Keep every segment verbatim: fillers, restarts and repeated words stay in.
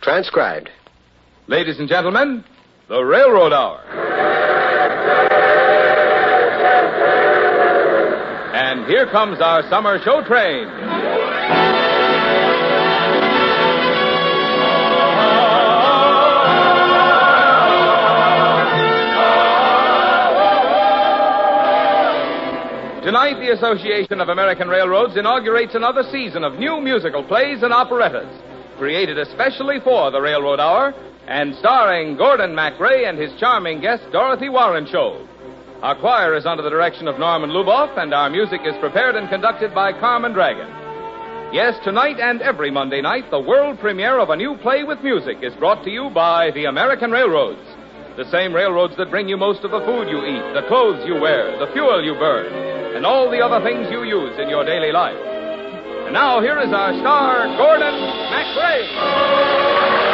Transcribed. Ladies and gentlemen, the Railroad Hour. And here comes our summer show train. Tonight, the Association of American Railroads inaugurates another season of new musical plays and operettas, created especially for the Railroad Hour, and starring Gordon MacRae and his charming guest, Dorothy Warrenshow. Our choir is under the direction of Norman Luboff, and our music is prepared and conducted by Carmen Dragon. Yes, tonight and every Monday night, the world premiere of a new play with music is brought to you by the American Railroads. The same railroads that bring you most of the food you eat, the clothes you wear, the fuel you burn, and all the other things you use in your daily life. And now, here is our star, Gordon MacRae.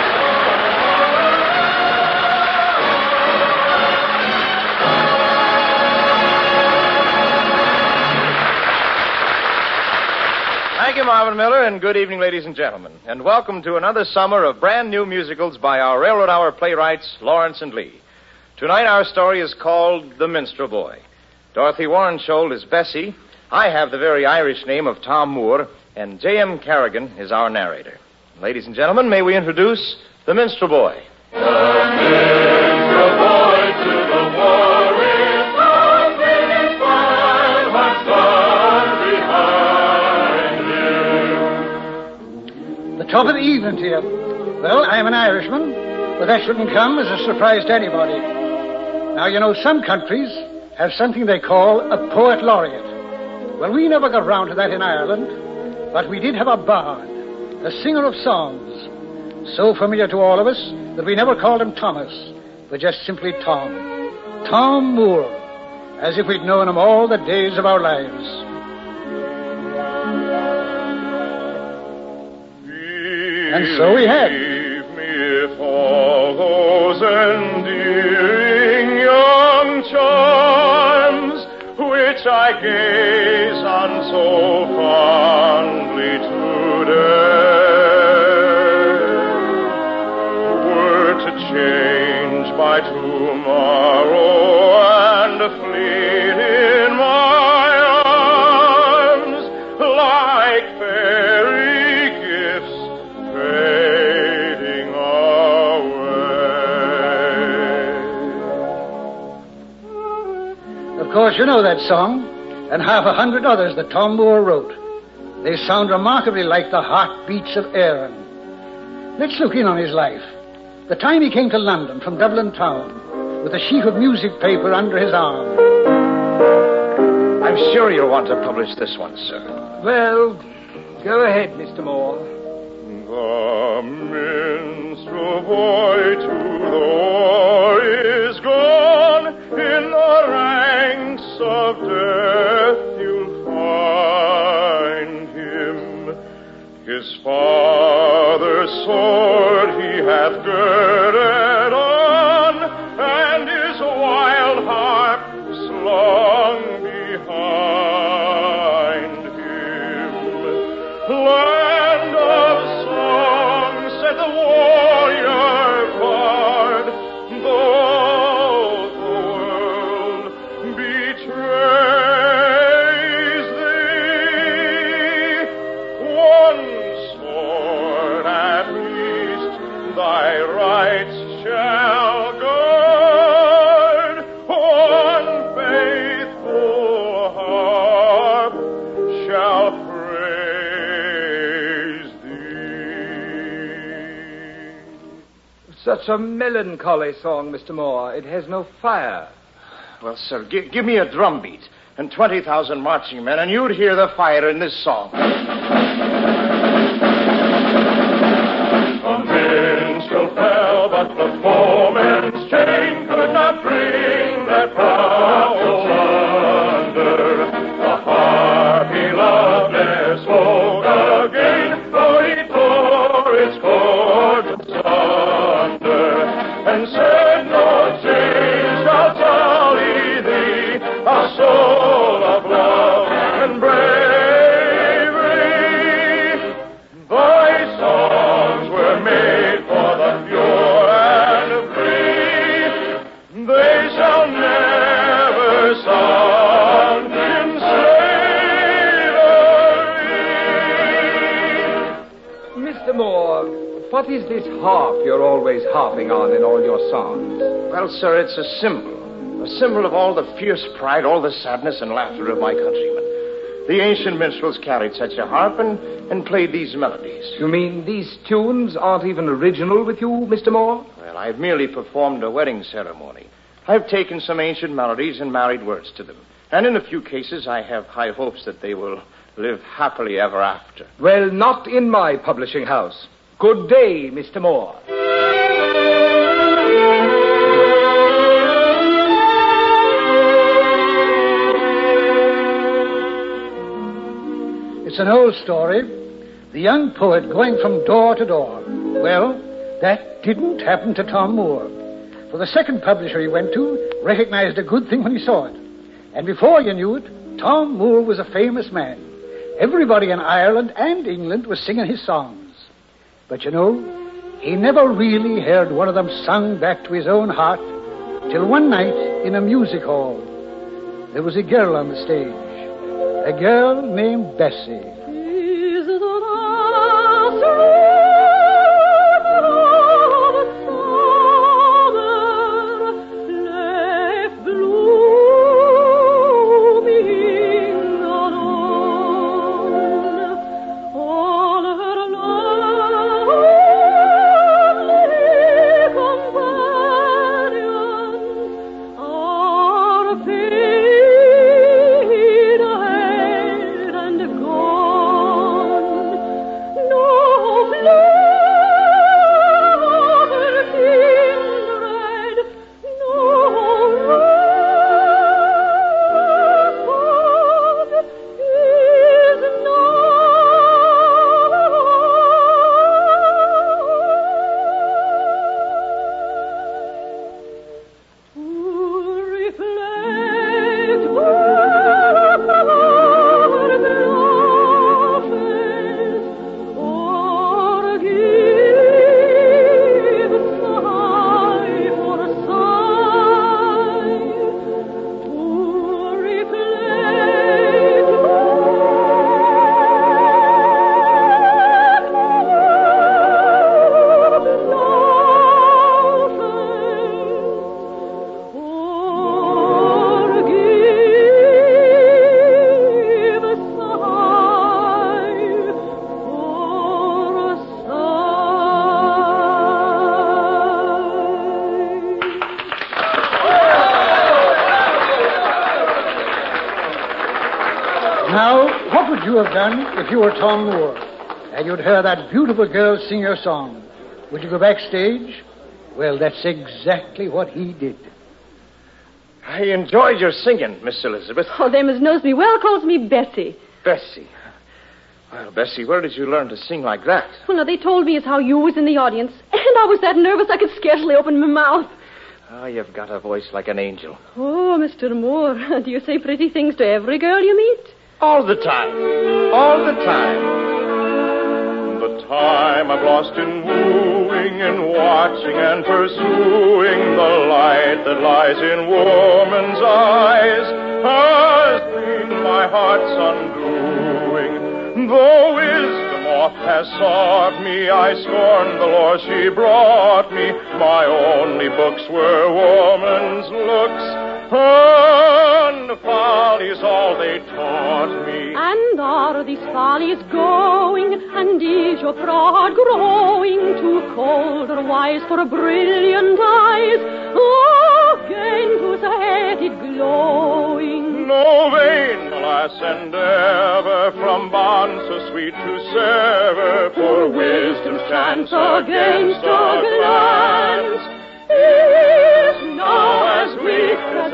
Thank you, Marvin Miller, and good evening, ladies and gentlemen. And welcome to another summer of brand new musicals by our Railroad Hour playwrights, Lawrence and Lee. Tonight, our story is called The Minstrel Boy. Dorothy Warrenshow is Bessie. I have the very Irish name of Tom Moore, and J M. Carrigan is our narrator. Ladies and gentlemen, may we introduce The Minstrel Boy. The minstrel boy to the war is something his fine heart's gone behind him. The top of the evening to you. Well, I'm an Irishman, but that shouldn't come as a surprise to anybody. Now, you know, some countries have something they call a poet laureate. Well, we never got round to that in Ireland, but we did have a bard, a singer of songs, so familiar to all of us that we never called him Thomas, but just simply Tom. Tom Moore, as if we'd known him all the days of our lives. And so we had. Believe me, if all those endearing young charms which I gaze on so fondly today were to change by tomorrow and fleet in my arms like fairy gifts fading away. Of course, you know that song, and half a hundred others that Tom Moore wrote. They sound remarkably like the heartbeats of Aaron. Let's look in on his life. The time he came to London from Dublin town, with a sheaf of music paper under his arm. I'm sure you'll want to publish this one, sir. Well, go ahead, Mister Moore. The minstrel boy to the war is gone. In the ranks of death you'll find him. His father's sword he hath girded on, and his wild harp slung behind him. Land of song, said the warrior bard, though the world betrays thee, one sword at least thy rights shall guard, one faithful harp shall praise thee. Such a melancholy song, Mister Moore. It has no fire. Well, sir, gi- give me a drum beat and twenty thousand marching men, and you'd hear the fire in this song. A minstrel fell, but the foeman's chain could not bring that proud thunder. The harp he loved ne'er spoke again, for he tore its chords asunder, and said, no chains shall sully thee, a soul of love and bravery. Thy songs were made for What is this harp you're always harping on in all your songs? Well, sir, it's a symbol. A symbol of all the fierce pride, all the sadness and laughter of my countrymen. The ancient minstrels carried such a harp and, and played these melodies. You mean these tunes aren't even original with you, Mister Moore? Well, I've merely performed a wedding ceremony. I've taken some ancient melodies and married words to them. And in a few cases, I have high hopes that they will live happily ever after. Well, not in my publishing house. Good day, Mister Moore. It's an old story. The young poet going from door to door. Well, that didn't happen to Tom Moore. For the second publisher he went to recognized a good thing when he saw it. And before you knew it, Tom Moore was a famous man. Everybody in Ireland and England was singing his songs. But you know, he never really heard one of them sung back to his own heart till one night in a music hall. There was a girl on the stage. A girl named Bessie. Now, what would you have done if you were Tom Moore and you'd heard that beautiful girl sing your song? Would you go backstage? Well, that's exactly what he did. I enjoyed your singing, Miss Elizabeth. Oh, them as knows me well calls me Bessie. Bessie. Well, Bessie, where did you learn to sing like that? Well, now, they told me as how you was in the audience, and I was that nervous I could scarcely open my mouth. Oh, you've got a voice like an angel. Oh, Mister Moore, do you say pretty things to every girl you meet? All the time. All the time. The time I've lost in wooing and watching and pursuing the light that lies in woman's eyes has been my heart's undoing. Though wisdom oft has sought me, I scorned the lore she brought me. My only books were woman's looks, and folly's all they taught me. And are these follies going, and is your fraud growing too cold or wise for brilliant eyes? Oh, gain whose head it glowing. No vain, alas, endeavor from bond so sweet to sever, for wisdom's chance against a glance is now as weak as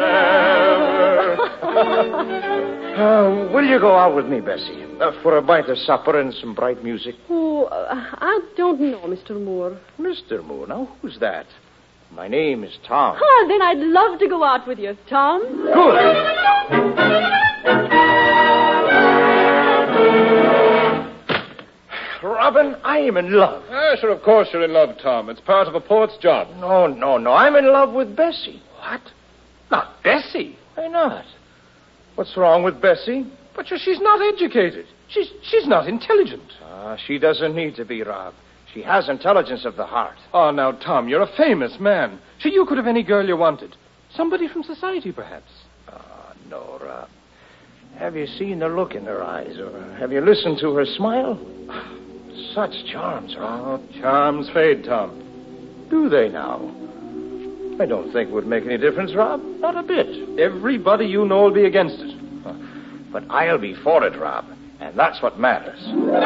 ever. uh, will you go out with me, Bessie, uh, for a bite of supper and some bright music? Oh, uh, I don't know, Mister Moore. Mister Moore? Now, who's that? My name is Tom. Ah, then I'd love to go out with you, Tom. Good. Robin, I am in love. Ah, sure, of course you're in love, Tom. It's part of a poet's job. No, no, no. I'm in love with Bessie. What? Not Bessie. Why not? What's wrong with Bessie? But she's not educated. She's she's not intelligent. Ah, she doesn't need to be, Rob. She has intelligence of the heart. Oh, now, Tom, you're a famous man. Sure, you could have any girl you wanted. Somebody from society, perhaps. Ah, no, Rob. Have you seen the look in her eyes, or have you listened to her smile? Such charms, Rob. Oh, charms fade, Tom. Do they now? I don't think it would make any difference, Rob. Not a bit. Everybody you know will be against it. But I'll be for it, Rob. And that's what matters.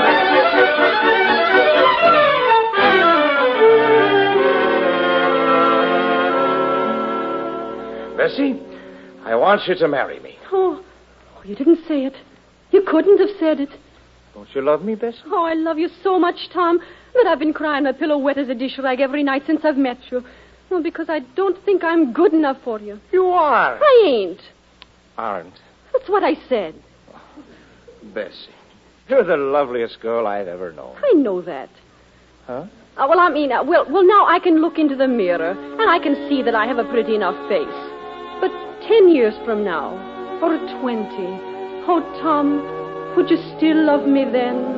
Bessie, I want you to marry me. Oh, oh, you didn't say it. You couldn't have said it. Don't you love me, Bessie? Oh, I love you so much, Tom, that I've been crying my pillow wet as a dish rag every night since I've met you. Oh, because I don't think I'm good enough for you. You are. I ain't. Aren't. That's what I said. Bessie, you're the loveliest girl I've ever known. I know that. Huh? Uh, well, I mean, uh, well, well, now I can look into the mirror, and I can see that I have a pretty enough face. But ten years from now, or twenty, oh, Tom, would you still love me then?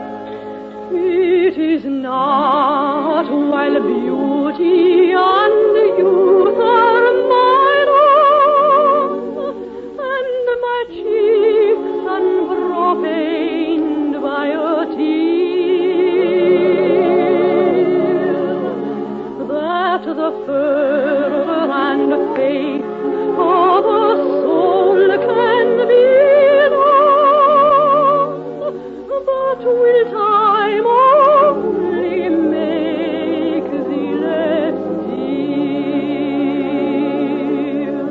It is not while beauty and youth are mine own, and my cheeks unprofaned by a tear, that the fervor and faith of a soul can be lost, but will time only make thee less dear?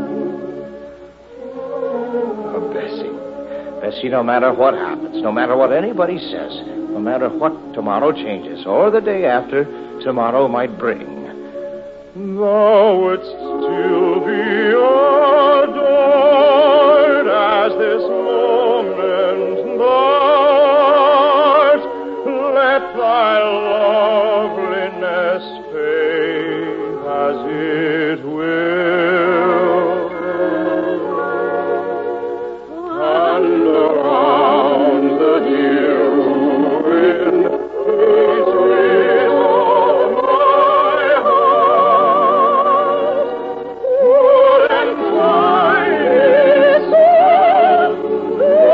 Oh, Bessie. Bessie, no matter what happens, no matter what anybody says, no matter what tomorrow changes, or the day after tomorrow might bring, thou wouldst still be adored as this moment thou'rt. Let thy loveliness fade as it will, and around the dear ruin peace with all my heart would entwine its own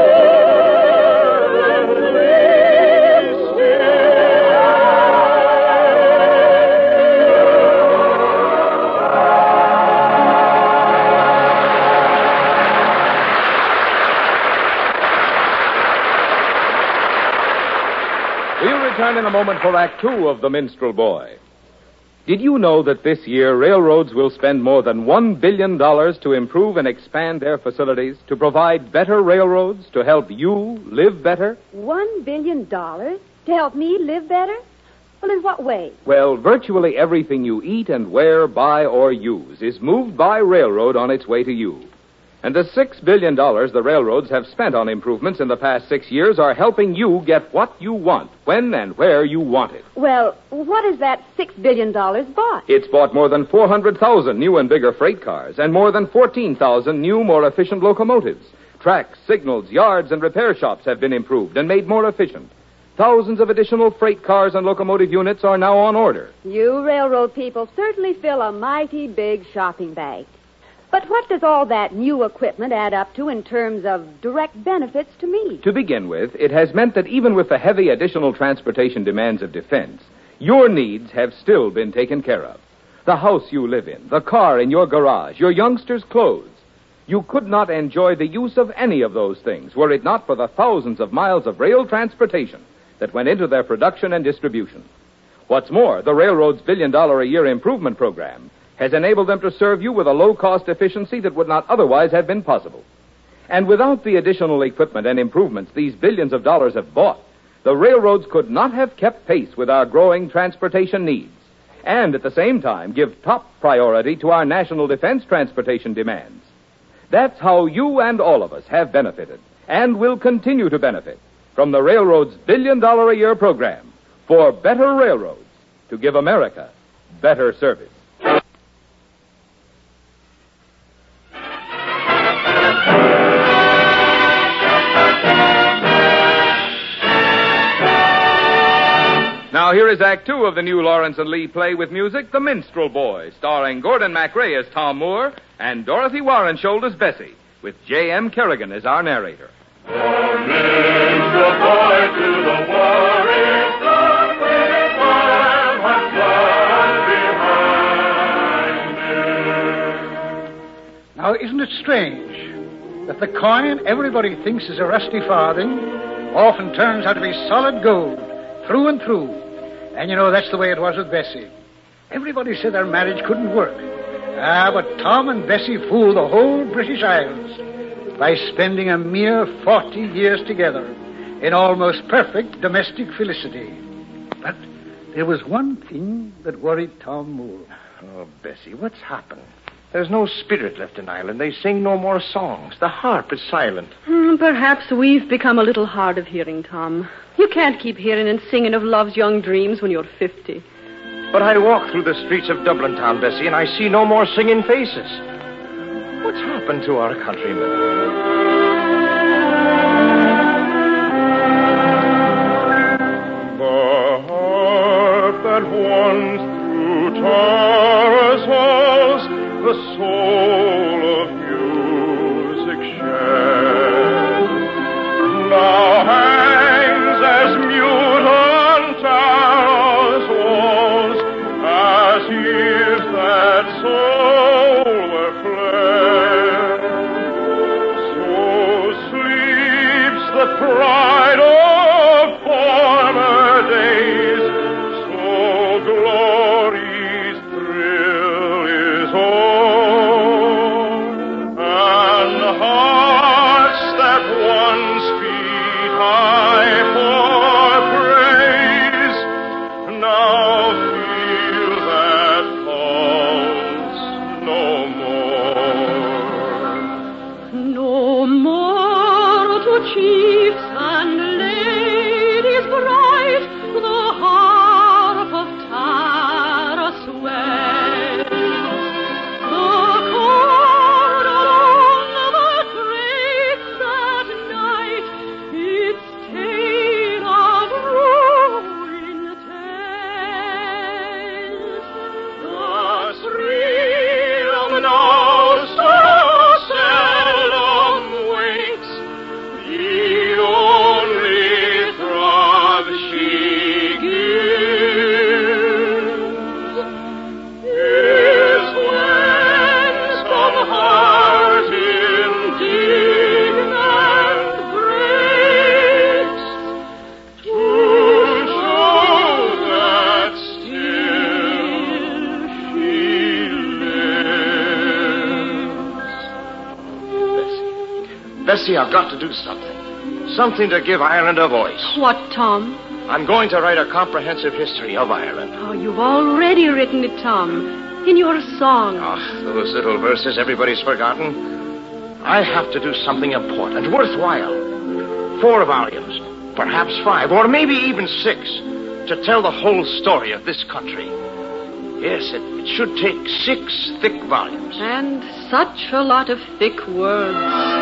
We'll return in a moment for Act Two of The Minstrel Boy. Did you know that this year railroads will spend more than one billion dollars to improve and expand their facilities, to provide better railroads, to help you live better? One billion dollars to help me live better? Well, in what way? Well, virtually everything you eat and wear, buy, or use is moved by railroad on its way to you. And the six billion dollars the railroads have spent on improvements in the past six years are helping you get what you want, when and where you want it. Well, what is that six billion dollars bought? It's bought more than four hundred thousand new and bigger freight cars and more than fourteen thousand new, more efficient locomotives. Tracks, signals, yards, and repair shops have been improved and made more efficient. Thousands of additional freight cars and locomotive units are now on order. You railroad people certainly fill a mighty big shopping bag. But what does all that new equipment add up to in terms of direct benefits to me? To begin with, it has meant that even with the heavy additional transportation demands of defense, your needs have still been taken care of. The house you live in, the car in your garage, your youngsters' clothes. You could not enjoy the use of any of those things were it not for the thousands of miles of rail transportation that went into their production and distribution. What's more, the railroad's billion-dollar-a-year improvement program has enabled them to serve you with a low-cost efficiency that would not otherwise have been possible. And without the additional equipment and improvements these billions of dollars have bought, the railroads could not have kept pace with our growing transportation needs, and at the same time give top priority to our national defense transportation demands. That's how you and all of us have benefited, and will continue to benefit, from the railroad's billion-dollar-a-year program for better railroads to give America better service. now here is Act Two of the new Lawrence and Lee play with music, The Minstrel Boy, starring Gordon MacRae as Tom Moore and Dorothy Warrenshold as Bessie, with J M. Kerrigan as our narrator. The minstrel boy to the war is gone, while what's left behind him. Now, isn't it strange that the coin everybody thinks is a rusty farthing often turns out to be solid gold, through and through? And, you know, that's the way it was with Bessie. Everybody said their marriage couldn't work. Ah, but Tom and Bessie fooled the whole British Isles by spending a mere forty years together in almost perfect domestic felicity. But there was one thing that worried Tom Moore. Oh, Bessie, what's happened? There's no spirit left in Ireland. They sing no more songs. The harp is silent. Hmm, perhaps we've become a little hard of hearing, Tom. You can't keep hearing and singing of love's young dreams when you're fifty. But I walk through the streets of Dublin town, Bessie, and I see no more singing faces. What's happened to our countrymen? The harp that once through Tara's halls the soul of music shed, now hangs as mute on Tara's walls as if that soul were fled. So sleeps the pride of former days, so glory's thrill is o'er, and hearts that once beat high for praise now feel that pulse no more. No more to chiefs and ladies bright the harp of Tara swells. The chord along the grates at night its tale of ruin tells. Thus freedom now so seldom wakes, the only throb she gives is when some heart indignant breaks to show that still she lives. Bessie, I've got to do something. Something to give Ireland a voice. What, Tom? I'm going to write a comprehensive history of Ireland. Oh, you've already written it, Tom, in your song. Oh, those little verses everybody's forgotten. I have to do something important, worthwhile. Four volumes, perhaps five, or maybe even six, to tell the whole story of this country. Yes, it, it should take six thick volumes. And such a lot of thick words.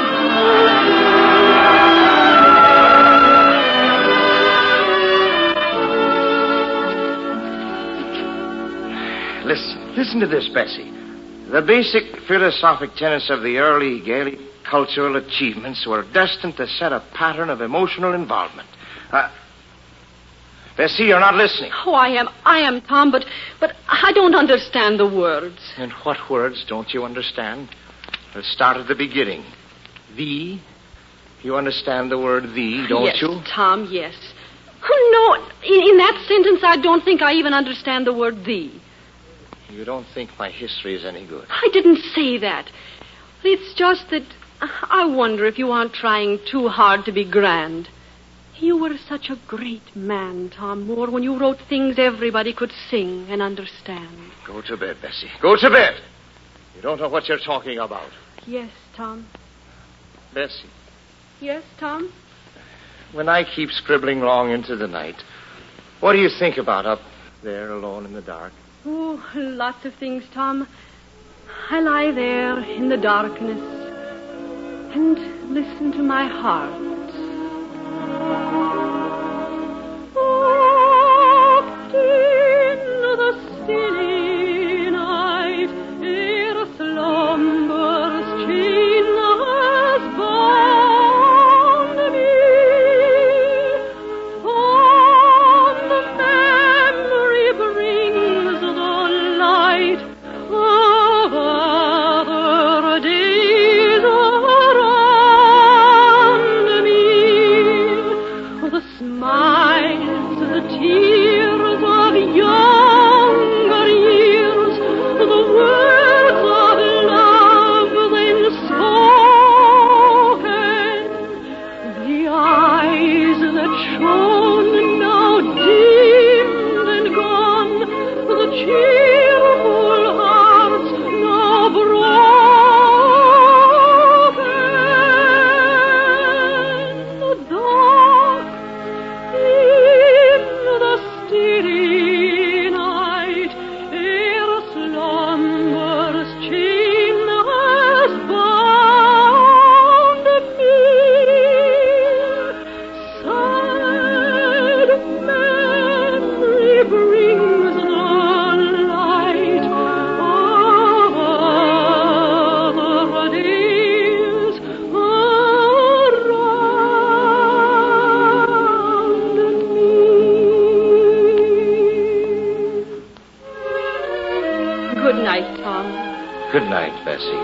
Listen, listen to this, Bessie. The basic philosophic tenets of the early Gaelic cultural achievements were destined to set a pattern of emotional involvement. Uh, Bessie, you're not listening. Oh, I am, I am, Tom, but, but I don't understand the words. And what words don't you understand? Let's start at the beginning. The. You understand the word the, don't yes, you? Tom, yes. Oh, no, in, in that sentence, I don't think I even understand the word the. You don't think my history is any good? I didn't say that. It's just that I wonder if you aren't trying too hard to be grand. You were such a great man, Tom Moore, when you wrote things everybody could sing and understand. Go to bed, Bessie. Go to bed. You don't know what you're talking about. Yes, Tom. Bessie, Yes, Tom? when I keep scribbling long into the night, what do you think about up there alone in the dark? Oh, lots of things, Tom. I lie there in the darkness and listen to my heart. Oh, smiles, the tears of younger years, the words of love then spoken, the eyes that shone now dimmed and gone, the cheerful hearts now broken, the dark in the steady night, ere slumber's chain has bound me. Sad memory brings the light of other days around me. Good night, Tom. Good night, Bessie.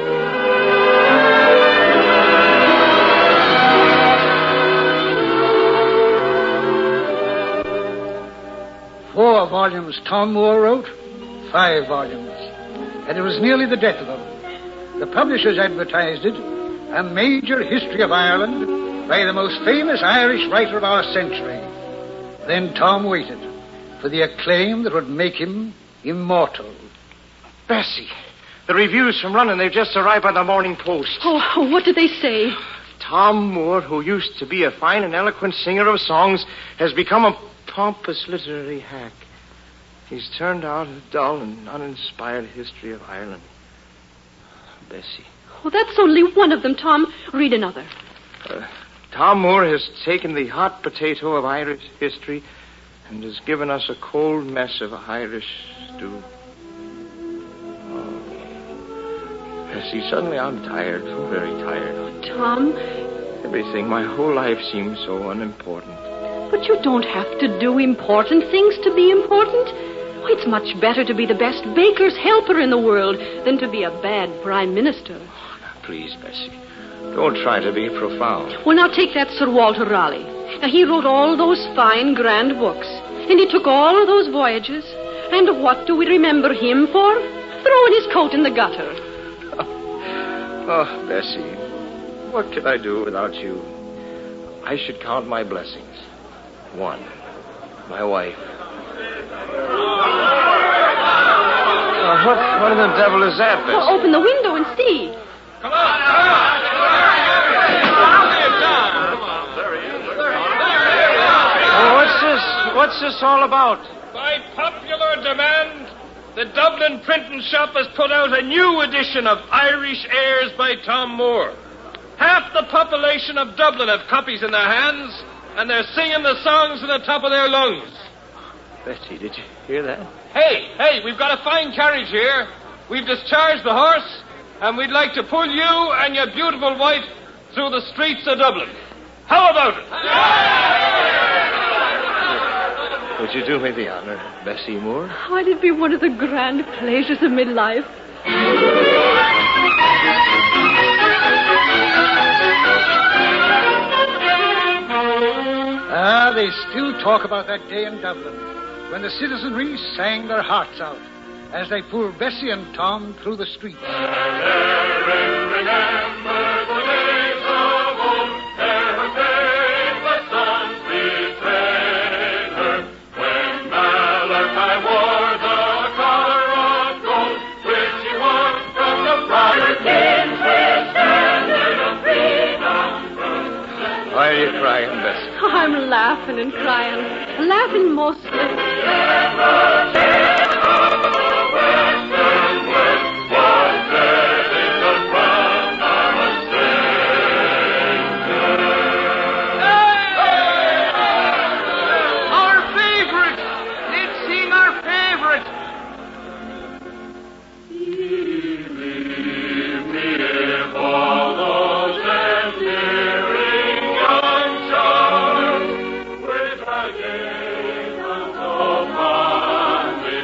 Four volumes Tom Moore wrote, five volumes. And it was nearly the death of him. The publishers advertised it, a major history of Ireland by the most famous Irish writer of our century. Then Tom waited for the acclaim that would make him immortal. Bessie, the reviews from London, they've just arrived by the Morning Post. Oh, what did they say? Tom Moore, who used to be a fine and eloquent singer of songs, has become a pompous literary hack. He's turned out a dull and uninspired history of Ireland. Bessie. Oh, that's only one of them, Tom. Read another. Uh, Tom Moore has taken the hot potato of Irish history and has given us a cold mess of Irish stew. Oh. Bessie, suddenly I'm tired, so very tired. Tom, Everything, my whole life seems so unimportant. but you don't have to do important things to be important. Oh, it's much better to be the best baker's helper in the world than to be a bad prime minister. Oh, now, please, Bessie, don't try to be profound. Well, now take that Sir Walter Raleigh. Now, he wrote all those fine, grand books, and he took all of those voyages. And what do we remember him for? Throwing his coat in the gutter. Oh, Bessie, what could I do without you? I should count my blessings. One, my wife. Uh, what, what in the devil is that, Bessie? Well, open the window and see. Come on, come on. Oh, what's this? What's this all about? By popular demand, the Dublin printing shop has put out a new edition of Irish Airs by Tom Moore. Half the population of Dublin have copies in their hands, and they're singing the songs to the top of their lungs. Bessie, did you hear that? Hey, hey, we've got a fine carriage here. We've discharged the horse, and we'd like to pull you and your beautiful wife through the streets of Dublin. How about it? Would you do me the honor, Bessie Moore? Oh, it'd be one of the grand pleasures of midlife. Ah, they still talk about that day in Dublin when the citizenry sang their hearts out as they pulled Bessie and Tom through the streets. Why are you crying, Bessie? Oh, I'm laughing and crying. Laughing mostly. Our favorite! Let's sing our favorite! Believe me if all those endearing young charms which I gave unto fondly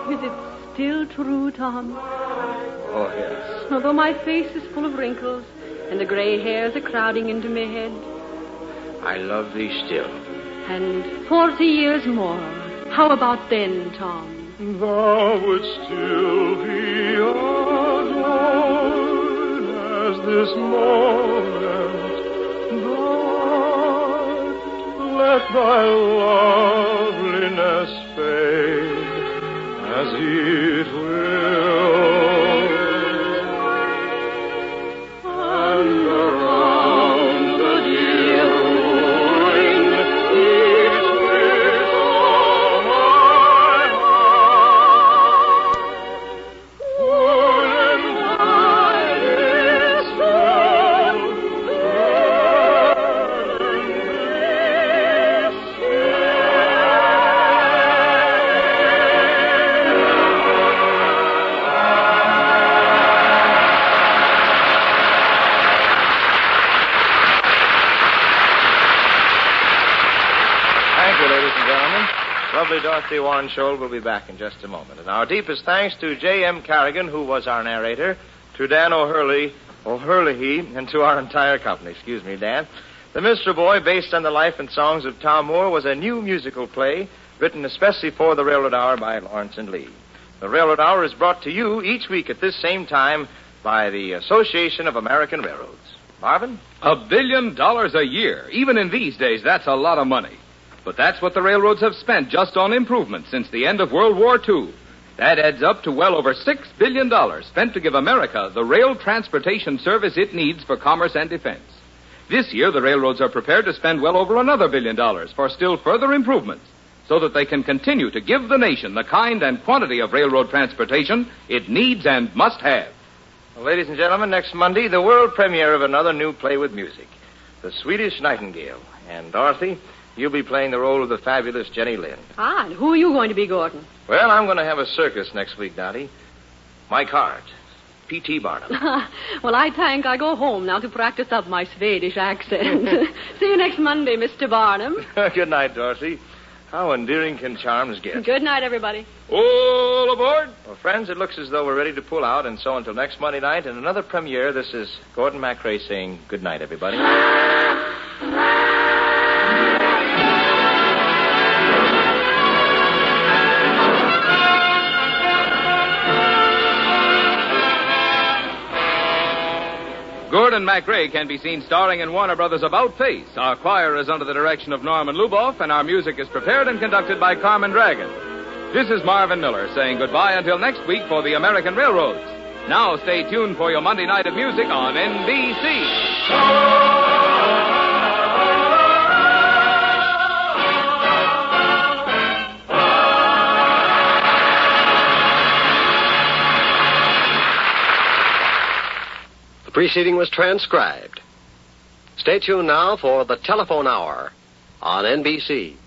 Is it still true, Tom? Oh, yes. Although my face is full of wrinkles and the gray hairs are crowding into my head. I love thee still. And forty years more. How about then, Tom? Thou wouldst still be adored as this moment, but let thy loveliness fade as it will, and around the dear ruin each wish of my heart, full and wide itself, burning Thank you, ladies and gentlemen. Lovely Dorothy Warren Scholl will be back in just a moment. And our deepest thanks to J M. Carrigan, who was our narrator, to Dan O'Hurley, O'Hurley, and to our entire company. Excuse me, Dan. The Minstrel Boy, based on the life and songs of Tom Moore, was a new musical play written especially for the Railroad Hour by Lawrence and Lee. The Railroad Hour is brought to you each week at this same time by the Association of American Railroads. Marvin? A billion dollars a year. Even in these days, that's a lot of money. But that's what the railroads have spent just on improvements since the end of World War Two. That adds up to well over six billion dollars spent to give America the rail transportation service it needs for commerce and defense. This year, the railroads are prepared to spend well over another billion dollars for still further improvements so that they can continue to give the nation the kind and quantity of railroad transportation it needs and must have. Well, ladies and gentlemen, next Monday, the world premiere of another new play with music, The Swedish Nightingale. And Dorothy, you'll be playing the role of the fabulous Jenny Lind. Ah, and who are you going to be, Gordon? Well, I'm going to have a circus next week, Dottie. My card, P T Barnum. Well, I think I go home now to practice up my Swedish accent. See you next Monday, Mister Barnum. Good night, Dorothy. How endearing can charms get? Good night, everybody. All aboard! Well, friends, it looks as though we're ready to pull out, and so until next Monday night and another premiere, this is Gordon MacRae saying good night, everybody. Gordon MacRae can be seen starring in Warner Brothers' About Face. Our choir is under the direction of Norman Luboff, and our music is prepared and conducted by Carmen Dragon. This is Marvin Miller saying goodbye until next week for the American Railroads. Now stay tuned for your Monday night of music on N B C. The preceding was transcribed. Stay tuned now for the Telephone Hour on N B C.